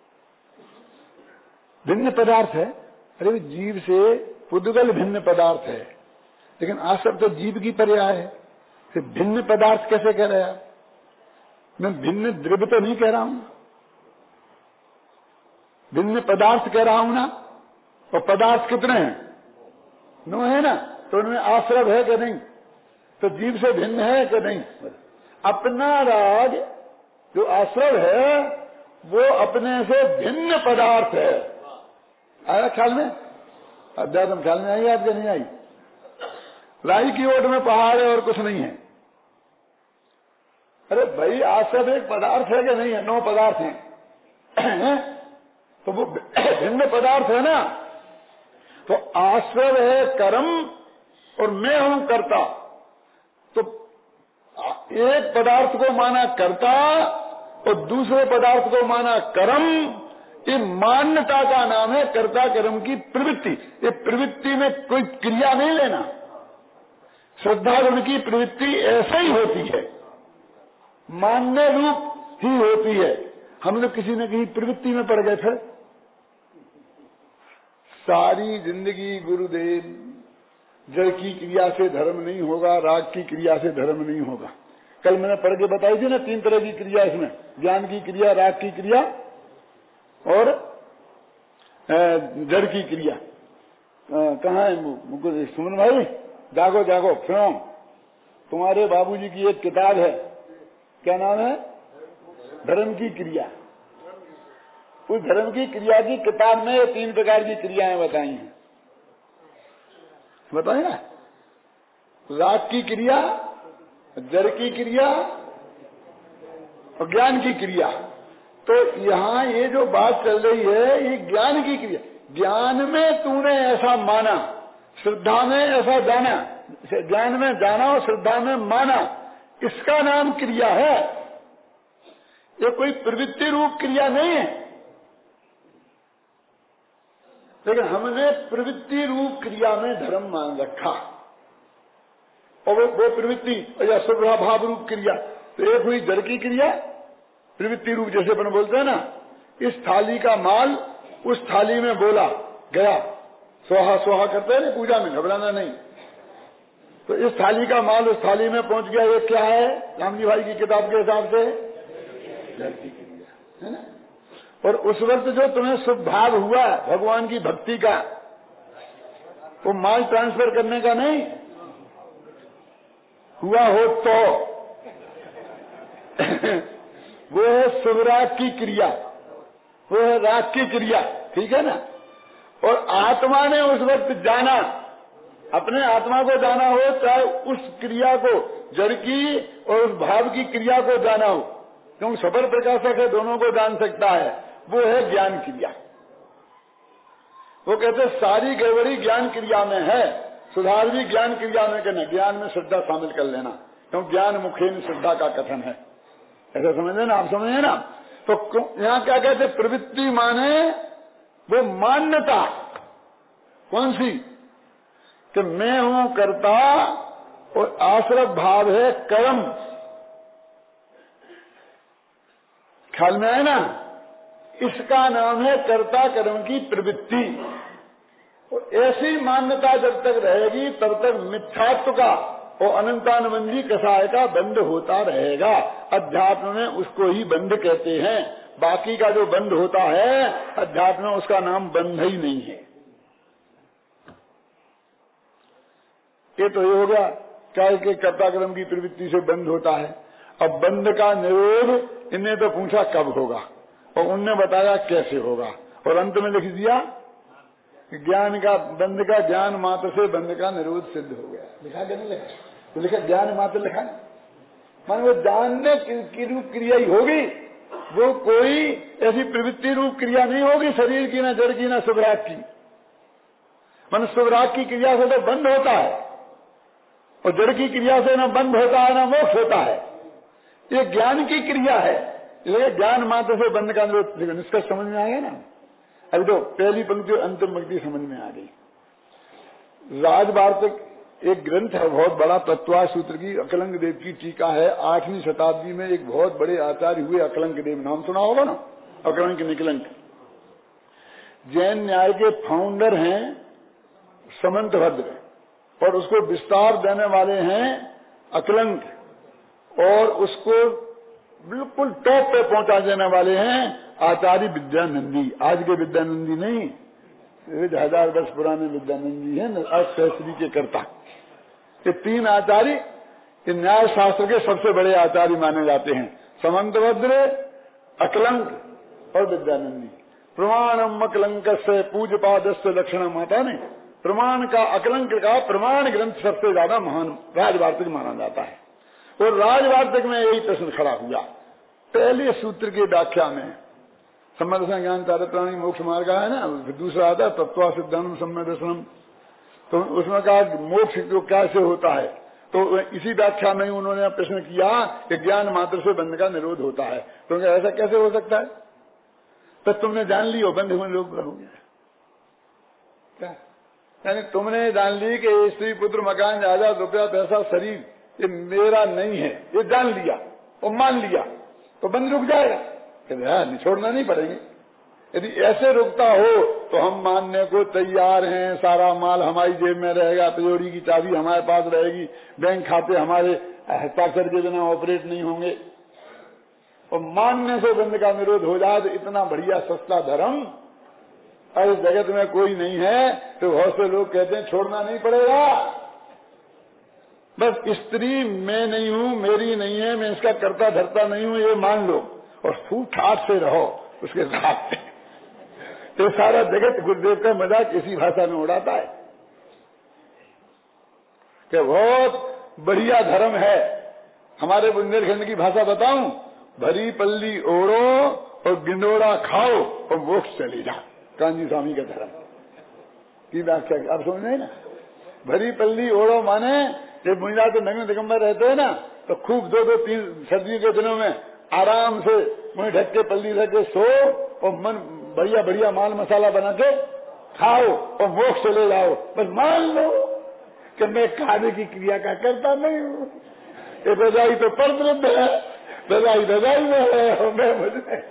भिन्न पदार्थ है, अरे जीव से पुद्गल भिन्न पदार्थ है, लेकिन आश्रव तो जीव की पर्याय है। फिर भिन्न पदार्थ कैसे कह रहे हैं? मैं भिन्न द्रव्य तो नहीं कह रहा हूं, भिन्न पदार्थ कह रहा हूं ना। और पदार्थ कितने हैं? 9 है ना। तो उनमें आश्रव है कि नहीं? तो जीव से भिन्न है कि नहीं? अपना राग जो आश्रव है वो अपने से भिन्न पदार्थ है। आया ख्याल में? अध्यात्म ख्याल में आई आपके? नहीं आई? राई की ओट में पहाड़ है और कुछ नहीं है। अरे भाई, आश्रव एक पदार्थ है कि नहीं है? 9 पदार्थ हैं तो वो भिन्न पदार्थ है ना। तो आश्रव है कर्म और मैं हूं कर्ता। तो एक पदार्थ को माना कर्ता और दूसरे पदार्थ को माना कर्म। ये मान्यता का नाम है कर्ता कर्म की प्रवृत्ति। ये प्रवृत्ति में कोई क्रिया नहीं लेना। श्रद्धागुण की प्रवृत्ति ऐसे ही होती है, मानने रूप ही होती है। हम लोग किसी न किसी प्रवृत्ति में पड़ गए थे। सारी जिंदगी गुरुदेव, जड़ की क्रिया से धर्म नहीं होगा, राग की क्रिया से धर्म नहीं होगा। कल मैंने पढ़ के बताई थी ना 3 तरह की क्रिया इसमें, ज्ञान की क्रिया, राग की क्रिया और जड़ की क्रिया। कहाँ है मुझको? सुमन भाई, जागो जागो, क्यों? तुम्हारे बाबूजी की एक किताब है, क्या नाम है? धर्म की क्रिया। उस धर्म की क्रिया की किताब में 3 प्रकार की क्रियाएं बताई हैं। बताए ना? राग की क्रिया, जड़ की क्रिया और ज्ञान की क्रिया। तो यहाँ ये जो बात चल रही है, ये ज्ञान की क्रिया। ज्ञान में तूने ऐसा माना, श्रद्धा में ऐसा जाना, ज्ञान में जाना और श्रद्धा में माना, इसका नाम क्रिया है। ये कोई प्रवृत्ति रूप क्रिया नहीं है। लेकिन हमने प्रवृत्ति रूप क्रिया में धर्म मान रखा, और वो प्रवृत्ति या स्वभाव रूप क्रिया। तो एक हुई जड़ की क्रिया, प्रवृत्ति रूप, जैसे अपन बोलते हैं ना, इस थाली का माल उस थाली में बोला गया, स्वाहा स्वाहा करते हैं ना पूजा में, घबराना नहीं। तो इस थाली का माल उस थाली में पहुंच गया, ये क्या है? रामजी भाई की किताब के हिसाब से जड़ की क्रिया है ना। और उस वक्त जो तुम्हें शुभ भाव हुआ भगवान की भक्ति का, वो माल ट्रांसफर करने का नहीं हुआ हो तो वो है शुभ राग की क्रिया, वो है राग की क्रिया, ठीक है ना। और आत्मा ने उस वक्त जाना, अपने आत्मा को जाना हो, चाहे उस क्रिया को, जड़ की और उस भाव की क्रिया को जाना हो, क्योंकि सफल प्रकाशक है, दोनों को जान सकता है, वो है ज्ञान क्रिया। वो कहते सारी गड़बड़ी ज्ञान क्रिया में है, सुधार भी ज्ञान क्रिया में करना, ज्ञान में श्रद्धा शामिल कर लेना, क्योंकि ज्ञान मुखेन श्रद्धा का कथन है, ऐसा समझे ना, आप समझे ना। तो यहाँ क्या कहते, प्रवृत्ति माने वो मान्यता, कौन सी, कि मैं हूं कर्ता और आश्रय भाव है कर्म, ख्याल में आए ना, इसका नाम है कर्ता कर्म की प्रवृत्ति। और ऐसी मान्यता जब तक रहेगी तब तक मिथ्यात्व का और अनंतानुबंधी कसाय का बंध होता रहेगा। अध्यात्म में उसको ही बंध कहते हैं, बाकी का जो बंध होता है अध्यात्म में उसका नाम बंध ही नहीं है। ये तो ये हो गया क्या कि कर्ता कर्म की प्रवृत्ति से बंध होता है। अब बंध का निरोध इन्हें तो पूछा कब होगा, और उनने बताया कैसे होगा, और अंत में लिख दिया ज्ञान का बंध का, ज्ञान मात्र से बंध का निरोध सिद्ध हो गया। लिखा क्या नहीं लिखा, तो लिखा ज्ञान मात्र लिखा, मान वो जानने की रूप क्रिया ही होगी, वो कोई ऐसी प्रवृत्ति रूप क्रिया नहीं होगी शरीर की, ना जड़ की, ना सुभराग की। मान सुभराग की क्रिया से तो बंद होता है, और जड़ की क्रिया से ना बंद होता है ना मोक्ष होता है। ये ज्ञान की क्रिया है, इसलिए ज्ञान मात्र से बंध का निरोध। निष्कर्ष समझ में आ गया ना। अभी तो पहली पंक्ति और अंतिम पंक्ति समझ में आ गई। राजवार्तिक एक ग्रंथ है बहुत बड़ा, तत्वा सूत्र की, अकलंक देव की टीका है। 8वीं शताब्दी में एक बहुत बड़े आचार्य हुए अकलंक देव, नाम सुना होगा ना, अकलंक निकलंक। जैन न्याय के फाउंडर हैं समंतभद्र, और उसको विस्तार देने वाले हैं अकलंक, और उसको बिल्कुल टॉप पे पहुंचा देने वाले हैं आचार्य विद्यानंदी। आज के विद्यानंदी नहीं, 1000 वर्ष पुराने विद्यानंदी हैं, अर्थशास्त्री के कर्ता। ये 3 आचार्य न्याय शास्त्र के सबसे बड़े आचार्य माने जाते हैं, समंतभद्र, अकलंक और विद्यानंदी। प्रमाणम अकलंक से पूज्यपाद से लक्षण माता ने, प्रमाण का अकलंक का प्रमाण ग्रंथ सबसे ज्यादा महान राजवार्तिक माना जाता है। और राजवार्तिक में यही प्रश्न खड़ा हुआ पहले सूत्र की व्याख्या में, सम्यदर्शन ज्ञान चारित्राणी मोक्ष मार्ग है ना, दूसरा आता है तत्वा सिद्धांत सम्यदर्शनम। तो उसमें कहा मोक्ष जो कैसे होता है, तो इसी व्याख्या में उन्होंने प्रश्न किया कि ज्ञान मात्र से बंध का निरोध होता है। तो ऐसा कैसे हो सकता है, तो तुमने जान ली हो बंध हुए लोग हो गया क्या, यानी तुमने जान ली कि स्त्री पुत्र मकान जायदाद रुपया पैसा शरीर ये मेरा नहीं है, ये जान लिया और मान लिया, तो बंद रुक जाएगा, छोड़ना नहीं पड़ेगी। यदि ऐसे रुकता हो तो हम मानने को तैयार हैं, सारा माल हमारी जेब में रहेगा, तिजोरी की चाबी हमारे पास रहेगी, बैंक खाते हमारे हस्ताक्षर के बिना ऑपरेट नहीं होंगे, और मानने से बंद का निरोध हो जाए तो इतना बढ़िया सस्ता धर्म इस जगत में कोई नहीं है। तो बहुत से लोग कहते हैं छोड़ना नहीं पड़ेगा, बस स्त्री मैं नहीं हूं, मेरी नहीं है, मैं इसका करता धरता नहीं हूं, ये मान लो और फूट ठाट से रहो उसके साथ। तो सारा जगत गुरुदेव का मजाक इसी भाषा में उड़ाता है कि बहुत बढ़िया धर्म है। हमारे बुंदेलखंड की भाषा बताऊं, भरी पल्ली ओढ़ो और गिंडोरा खाओ और मोक्ष चले जाओ, कांजी स्वामी का धर्म की व्याख्या आप समझ नहीं ना। भरी पल्ली ओढ़ो माने जब मुझा तो नग्न दिगंबर रहते हैं ना, तो खूब 2-3 सर्दियों के दिनों में आराम से मुझे ढक के पल्ली रख के सो और मन बढ़िया बढ़िया माल मसाला बना के खाओ और मोक्ष चले जाओ। बस मान लो कि मैं खाने की क्रिया का करता नहीं हूँ, ये रजाई तो परद्रुप है, रजाई रजाई में है और मैं मुझे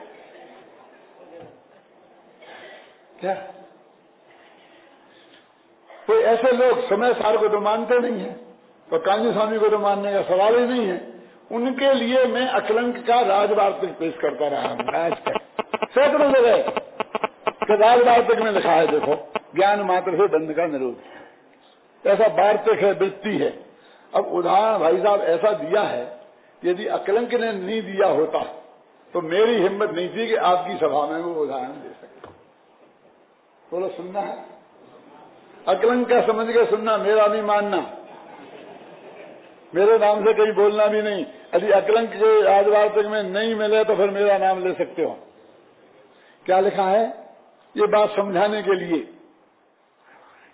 क्या। कोई ऐसे लोग समय सार को तो मानते नहीं है, तो कांजी स्वामी को तो मानने का सवाल ही नहीं है। उनके लिए मैं अकलंक का राजवार्तिक पेश करता रहा हूं आज तक सैकड़ों जगह, तो राजवार्तिक में लिखा है देखो ज्ञान मात्र से बंध का निरोध, ऐसा वार्तिक है, वृत्ति है। अब उदाहरण भाई साहब ऐसा दिया है, यदि अकलंक ने नहीं दिया होता तो मेरी हिम्मत नहीं थी कि आपकी सभा में वो उदाहरण दे सके। बोलो सुनना है, अकलंक का समझ के सुनना, मेरा नहीं मानना, मेरे नाम से कहीं बोलना भी नहीं। यदि अकलंक के राजवार्तिक में नहीं मिले तो फिर मेरा नाम ले सकते हो। क्या लिखा है, ये बात समझाने के लिए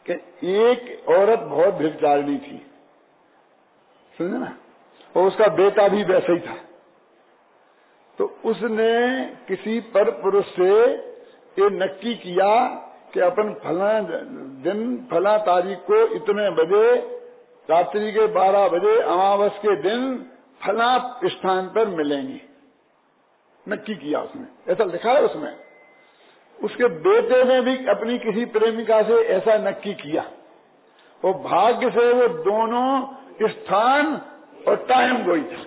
कि एक औरत बहुत व्यभिचारिणी थी, समझे ना, और उसका बेटा भी वैसे ही था। तो उसने किसी पर पुरुष से ये नक्की किया कि अपन फला दिन फला तारीख को इतने बजे रात्रि के 12 बजे अमावस के दिन फला स्थान पर मिलेंगे। नक्की किया उसने, ऐसा लिखा है उसमें। उसके बेटे ने भी अपनी किसी प्रेमिका से ऐसा नक्की किया, और भाग्य से वो दोनों स्थान और टाइम वही था।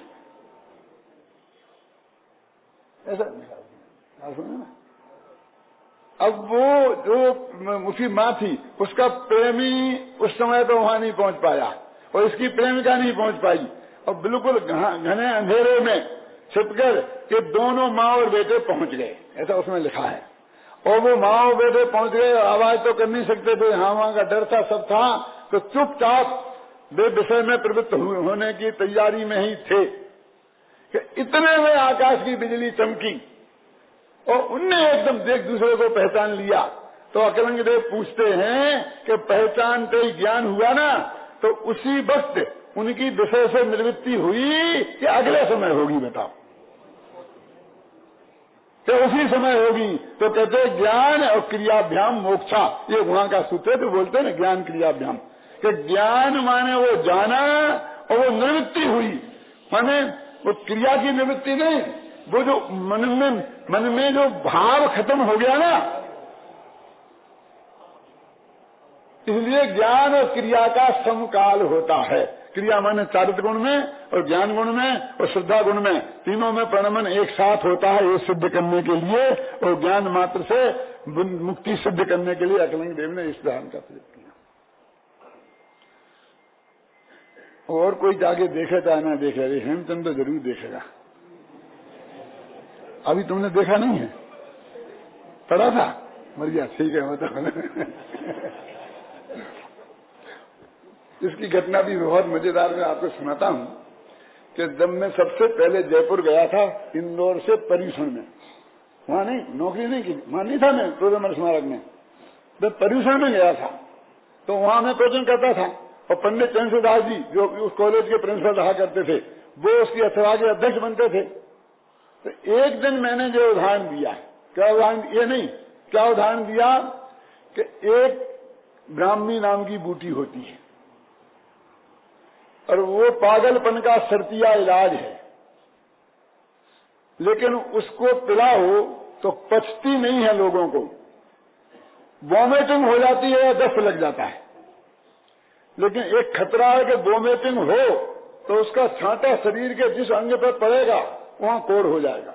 ऐसा सुना ना। अब वो जो उसकी माँ थी, उसका प्रेमी उस समय तो वहां नहीं पहुंच पाया, और इसकी प्रेमिका नहीं पहुंच पाई, और बिल्कुल घने अंधेरे में छिपकर के दोनों माँ और बेटे पहुंच गए, ऐसा उसमें लिखा है। और वो माँ और बेटे पहुंच गए, आवाज तो कर नहीं सकते थे, हाँ वहां का डर था, सब था, तो चुपचाप वे विषय में प्रवृत्त होने की तैयारी में ही थे कि इतने में आकाश की बिजली चमकी, और उनने एकदम एक दूसरे को पहचान लिया। तो अकलंग देव पूछते हैं कि पहचानते ही ज्ञान हुआ ना, तो उसी वक्त उनकी विषय से निवृत्ति हुई कि अगले समय होगी, बताओ, तो उसी समय होगी। तो कहते ज्ञान और क्रियाभ्याम मोक्षा, ये वहां का सूत्र है। तो बोलते हैं ना ज्ञान क्रियाभ्याम, कि ज्ञान माने वो जाना और वो निवृत्ति हुई, माने वो क्रिया की निवृत्ति नहीं, वो जो मन में जो भाव खत्म हो गया ना, इसलिए ज्ञान और क्रिया का समकाल होता है। क्रिया माने चारित्र गुण में, और ज्ञान गुण में, और श्रद्धा गुण में, तीनों में प्रणमन एक साथ होता है, ये सिद्ध करने के लिए, और ज्ञान मात्र से मुक्ति सिद्ध करने के लिए अकलंग देव ने इस ध्यान का प्रयोग किया। और कोई जाके देखे चाहे ना देखे, हेमचंद तो जरूर देखेगा। अभी तुमने देखा नहीं है, पढ़ा था, मर गया, ठीक है मतलब। इसकी घटना भी बहुत मजेदार, मैं आपको सुनाता हूँ कि जब मैं सबसे पहले जयपुर गया था, इंदौर से पर्यूषण में, वहां नहीं नौकरी नहीं की, वहां नहीं था मैं प्रोग्रामर स्मारक में, मैं पर्यूषण में गया था। तो वहां मैं प्रवचन करता था, और पंडित चंद्रदास जी जो उस कॉलेज के प्रिंसिपल रहा करते थे, वो उसकी अथवा के अध्यक्ष बनते थे। तो एक दिन मैंने जो उदाहरण दिया, क्या उदाहरण, ये नहीं, क्या उदाहरण दिया कि एक ब्राह्मी नाम की बूटी होती है, और वो पागलपन का शर्तिया इलाज है, लेकिन उसको पिलाओ तो पचती नहीं है लोगों को, वॉमिटिंग हो जाती है, दस्त लग जाता है। लेकिन एक खतरा है कि वॉमिटिंग हो तो उसका छांटा शरीर के जिस अंग पर पड़ेगा वहां कोढ़ हो जाएगा,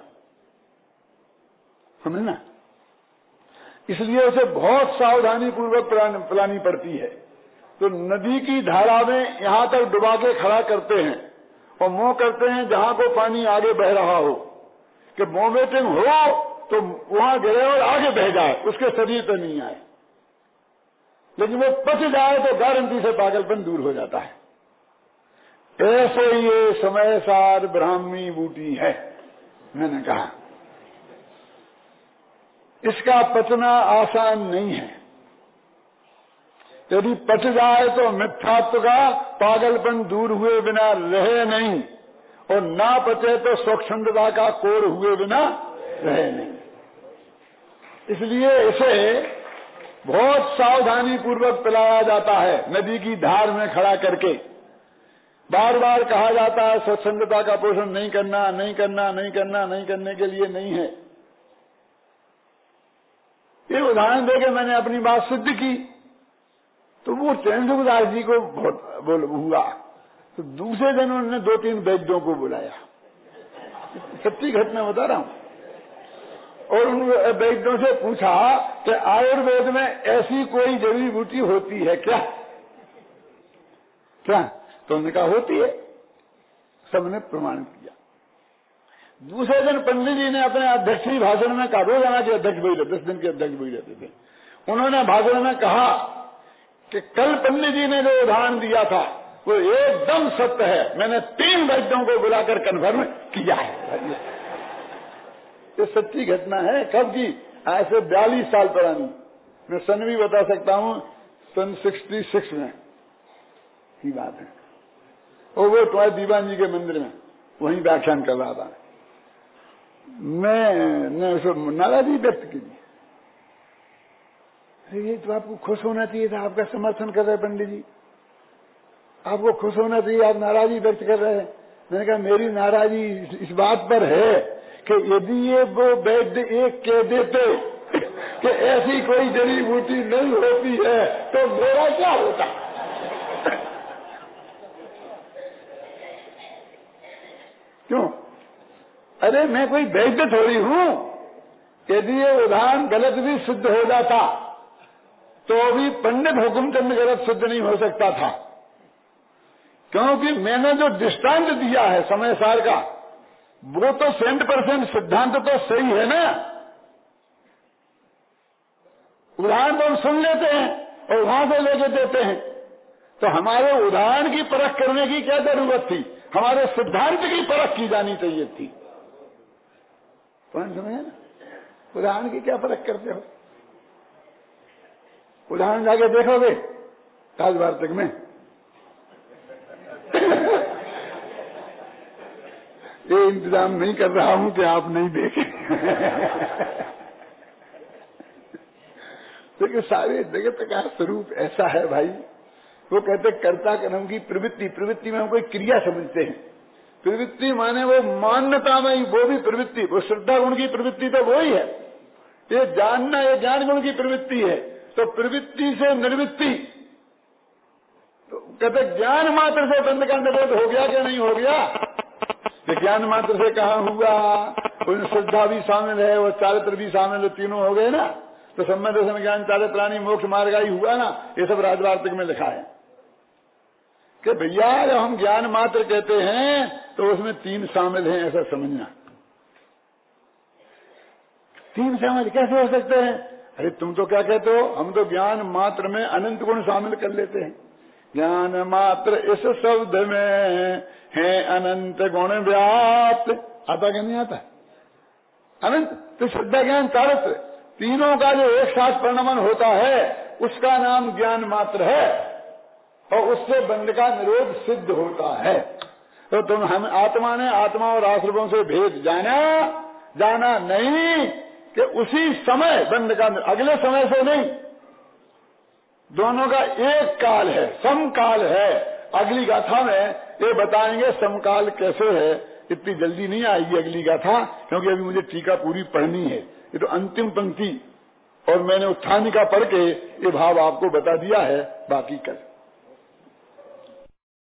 समझे ना। इसलिए उसे बहुत सावधानी पूर्वक पिलानी पड़ती है। तो नदी की धारा में यहां तक डुबा के खड़ा करते हैं, और मुंह करते हैं जहां को पानी आगे बह रहा हो, कि वॉमिटिंग हो तो वहां गिरे और आगे बह जाए, उसके शरीर पर नहीं आए। लेकिन वो पच जाए तो गारंटी से पागलपन दूर हो जाता है। ऐसे ये समय सार ब्राह्मी बूटी है, मैंने कहा। इसका पचना आसान नहीं है। यदि पच जाए तो मिथ्यात्व का पागलपन दूर हुए बिना रहे नहीं, और ना पचे तो स्वच्छंदता का कोढ़ हुए बिना रहे नहीं। इसलिए इसे बहुत सावधानी पूर्वक पिलाया जाता है, नदी की धार में खड़ा करके। बार बार कहा जाता है स्वच्छंदता का पोषण नहीं करना, नहीं करना, नहीं करना, नहीं करने के लिए नहीं है। ये उदाहरण देके मैंने अपनी बात सिद्ध की, तो वो चंद्रदास जी को बहुत हुआ। तो दूसरे दिन उन्होंने 2-3 वैद्यों को बुलाया, सच्ची घटना बता रहा हूं, और उन वैद्यों से पूछा कि आयुर्वेद में ऐसी कोई जड़ी बूटी होती है क्या? तो उन्होंने कहा होती है, सबने प्रमाणित किया। दूसरे दिन पंडित जी ने अपने अध्यक्षीय भाषण में कहा, रोजाना के अध्यक्ष वही रहते, 10 दिन के अध्यक्ष वही रहते थे, उन्होंने भाषण में कहा कि कल पंडित जी ने जो उदाहरण दिया था वो एकदम सत्य है, मैंने 3 वैद्यों को बुलाकर कन्फर्म किया है। ये सच्ची घटना है। कब की? आज से 42 साल पुरानी। मैं सन भी बता सकता हूँ, सन 66 में की बात है, और वो तुम्हारे दीवान जी के मंदिर में वहीं व्याख्यान कर रहा था। मैंने उसको नाराजगी व्यक्त की, ये तो आपको खुश होना चाहिए था, आपका समर्थन कर रहे पंडित जी, आपको खुश होना चाहिए, आप नाराजगी व्यक्त कर रहे हैं। मैंने कहा मेरी नाराजगी इस बात पर है कि यदि ये वो वैद्य एक कह देते कि ऐसी कोई जड़ी बूटी नहीं होती है तो मेरा क्या होता। क्यों? अरे मैं कोई वैद्य थोड़ी हूं। यदि ये उदाहरण गलत भी सिद्ध हो जाता तो भी पंडित हुकुमचंद गलत सिद्ध नहीं हो सकता था, क्योंकि मैंने जो दृष्टांत दिया है समय सार का वो तो 100% सिद्धांत तो सही है ना। उदाहरण तो हम सुन लेते हैं और वहां से लेके देते हैं, तो हमारे उदाहरण की परख करने की क्या जरूरत थी, हमारे सिद्धांत की परख की जानी चाहिए थी। कौन समझे ना, उदाहरण की क्या परख करते हो? उदाहरण जाके देखोगे ताजवार्तक में ये इंतजाम नहीं कर रहा हूं कि आप नहीं देखें। देखिए सारे जगत का स्वरूप ऐसा है भाई। वो कहते कर्ता कर्म की प्रवृत्ति, प्रवृत्ति में हम कोई क्रिया समझते हैं। प्रवृत्ति माने वो मान्यता में ही, वो भी प्रवृत्ति, वो श्रद्धा गुण की प्रवृत्ति तो वो ही है। ये जानना, ये ज्ञान गुण की प्रवृत्ति है। तो प्रवृत्ति से निर्वृत्ति, तो कहते ज्ञान मात्र से बंध का निरोध हो गया क्या नहीं हो गया? ये ज्ञान मात्र से कहा हुआ, उनमें श्रद्धा भी शामिल है, वो चारित्र भी शामिल है, तीनों हो गए ना। तो सम्मय दर्शन ज्ञान चारित्राणी मोक्ष मार्ग ही हुआ ना। ये सब राजवार्तिक में लिखा है कि भैया जब हम ज्ञान मात्र कहते हैं तो उसमें 3 शामिल हैं, ऐसा समझना। 3 शामिल कैसे हो सकते हैं? अरे तुम तो क्या कहते हो, हम तो ज्ञान मात्र में अनंत गुण शामिल कर लेते हैं। ज्ञान मात्र इस शब्द में है अनंत गुण व्याप्त। आता क्या नहीं आता? अनंत तो श्रद्धा ज्ञान चारित्र तीनों का जो एक साथ परिणमन होता है उसका नाम ज्ञान मात्र है, और उससे बंध का निरोध सिद्ध होता है। तो तुम हम आत्मा ने आत्मा और आश्रमों से भेद जाना नहीं कि उसी समय बंध का, अगले समय से नहीं, दोनों का एक काल है, समकाल है। अगली गाथा में ये बताएंगे समकाल कैसे है। इतनी जल्दी नहीं आएगी अगली गाथा, क्योंकि अभी मुझे टीका पूरी पढ़नी है। ये तो अंतिम पंक्ति और मैंने उत्थानिका पढ़ के ये भाव आपको बता दिया है, बाकी कल